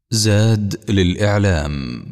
زاد للإعلام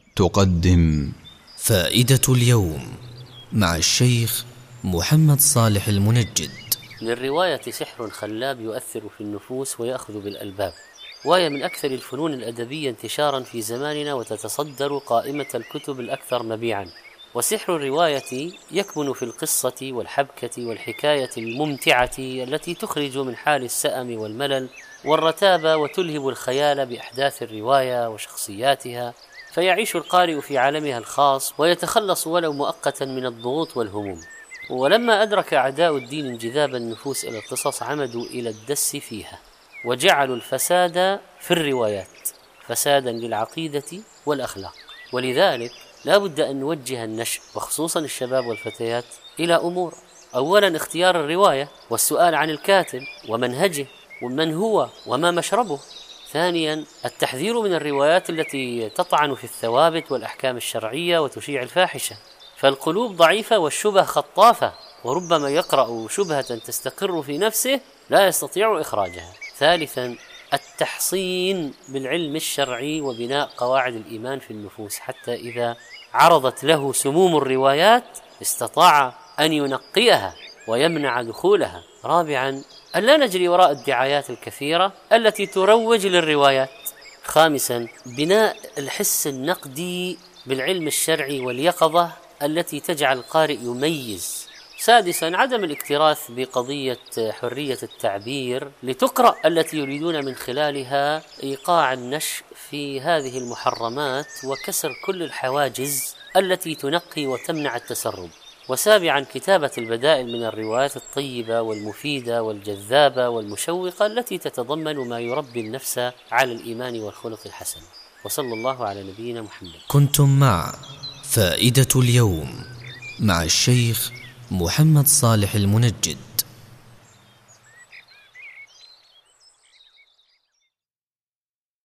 تقدم فائدة اليوم مع الشيخ محمد صالح المنجد. للرواية سحر خلاب يؤثر في النفوس ويأخذ بالألباب، وهي من أكثر الفنون الأدبية انتشارا في زماننا، وتتصدر قائمة الكتب الأكثر مبيعا. وسحر الرواية يكمن في القصة والحبكة والحكاية الممتعة التي تخرج من حال السأم والملل والرتابة، وتلهب الخيال بأحداث الرواية وشخصياتها، فيعيش القارئ في عالمها الخاص ويتخلص ولو مؤقتا من الضغوط والهموم. ولما أدرك أعداء الدين انجذاب النفوس إلى القصص عمدوا إلى الدس فيها، وجعلوا الفساد في الروايات فسادا للعقيدة والأخلاق. ولذلك لا بد أن نوجه النشء وخصوصا الشباب والفتيات إلى أمور: أولا اختيار الرواية والسؤال عن الكاتب ومنهجه ومن هو وما مشربه. ثانيا التحذير من الروايات التي تطعن في الثوابت والأحكام الشرعية وتشيع الفاحشة، فالقلوب ضعيفة والشبه خطافة، وربما يقرأ شبهة تستقر في نفسه لا يستطيع إخراجها. ثالثا التحصين بالعلم الشرعي وبناء قواعد الإيمان في النفوس، حتى إذا عرضت له سموم الروايات استطاع أن ينقيها ويمنع دخولها. رابعا ألا نجري وراء الدعايات الكثيرة التي تروج للروايات. خامسا بناء الحس النقدي بالعلم الشرعي واليقظة التي تجعل القارئ يميز. سادسا عدم الاكتراث بقضية حرية التعبير لتقرأ التي يريدون من خلالها إيقاع النشء في هذه المحرمات وكسر كل الحواجز التي تنقي وتمنع التسرب. وسابعا كتابة البدائل من الروايات الطيبة والمفيدة والجذابة والمشوقة التي تتضمن ما يربي النفس على الإيمان والخلق الحسن. وصلى الله على نبينا محمد. كنتم مع فائدة اليوم مع الشيخ محمد صالح المنجد.